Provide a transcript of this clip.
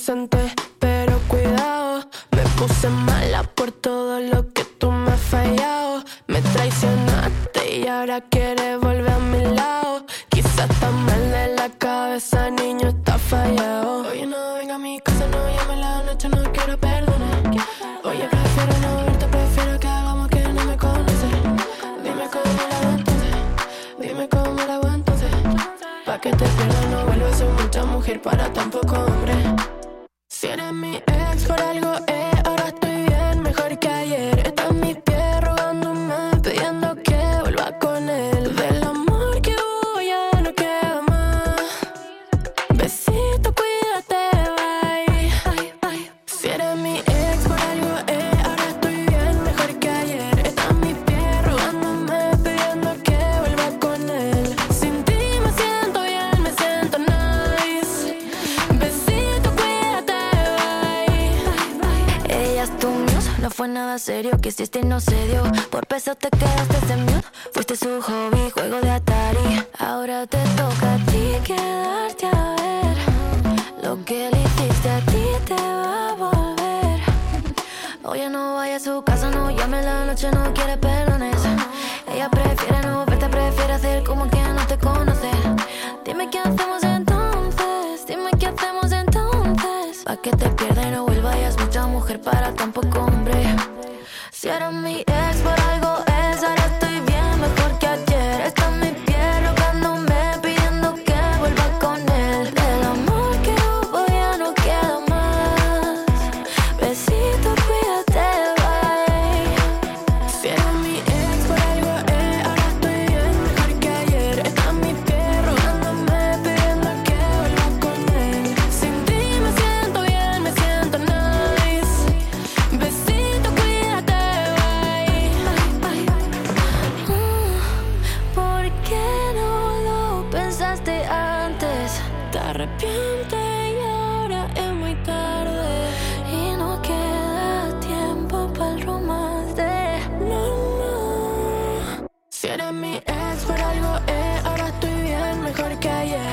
inocente, pero cuidado, me puse mala por todo lo que tú me has fallado. Me traicionaste y ahora quieres volver a mi lado. Quizás está mal de la cabeza, niño, está fallado. Oye, no venga a mi casa, no llame la noche, no quiero perdonar. Oye, prefiero no verte, prefiero que hagamos que no me conoces. Dime cómo la hago entonces, dime cómo la hago entonces. Pa' que te pierdas, no vuelvo a ser mucha mujer para tan poco hombre. Si eres mi ex por algo, ahora estoy bien, mejor que ayer. Está en mis pies rogándome, pidiendo que vuelva con él. Del amor que hubo ya no queda más. Besito, cuídate, bye. Si eres mi ex por algo, ahora estoy bien, mejor que ayer. Está en mis pies rogándome, pidiendo que vuelva con él. Sin ti me siento bien, me siento nice. Besito, cuídate, bye. Ella es tu muse, no fue nada serio, quisiste y no se dio. Por peso te quedaste en mute, fuiste su hobby, juego de Atari. Ahora te toca a ti quedarte a ver. Lo que le hiciste a ti te va a volver. Oye, no vaya a su casa, no llame en la noche, no quiere perdones. Ella prefiere no verte, prefiere hacer como que no te conoce. Dime qué hacemos entonces, dime qué hacemos entonces. Pa' que te pierda y no vuelva, ya es mucha mujer para tan poco hombre. Si eres mi ex por algo es, ahora estoy bien, mejor que ayer. Está en mi piel rogándome, pidiendo que vuelva con él. Del amor que hubo ya no queda más. Besito, cuídate, bye. Si eres mi ex por algo ahora estoy bien, mejor que ayer. Está en mi piel rogándome, pidiendo que vuelva con él. Sin ti me siento bien, me siento nice. Besito, cuídate, ¿por qué no lo pensaste antes? Te arrepientes y ahora es muy tarde. Y no queda tiempo para el romance. No. Si eres mi ex por algo, ahora estoy bien, mejor que ayer.